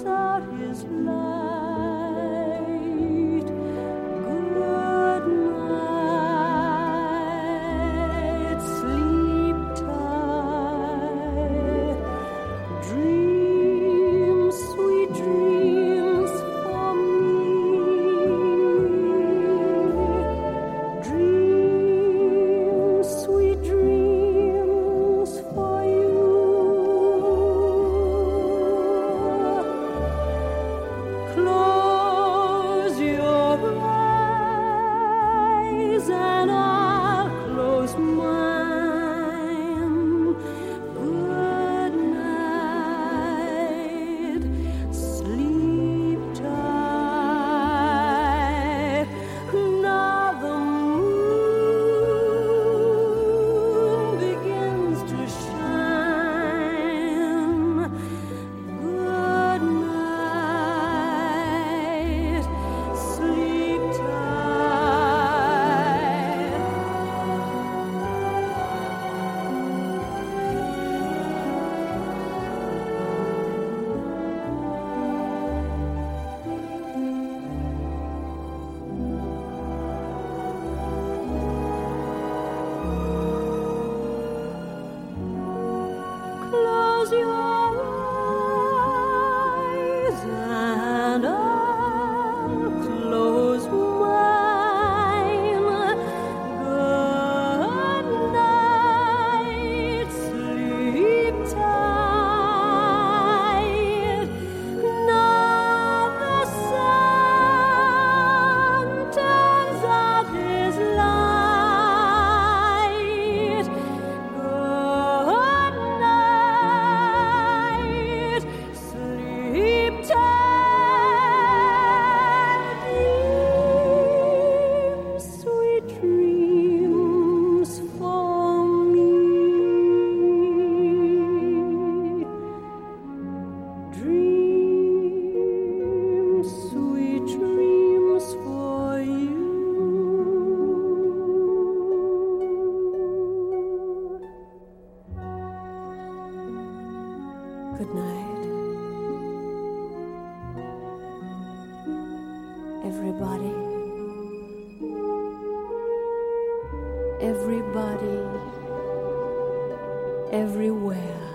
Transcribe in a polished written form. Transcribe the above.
turns out his light. Good night, sleep tight, dream sweet dreams for me, dream sweet dreams for you. Close your eyes and I'll close mine. Good night, sleep tight. Now the moon begins to shine. Good night, sleep tight. Close your eyes and I'll close mine. Good night, sleep tight. Now the sun turns out his light. Good night, sleep tight, dream sweet dreams for me, dream sweet dreams for you. Good night, everybody, everybody, everywhere.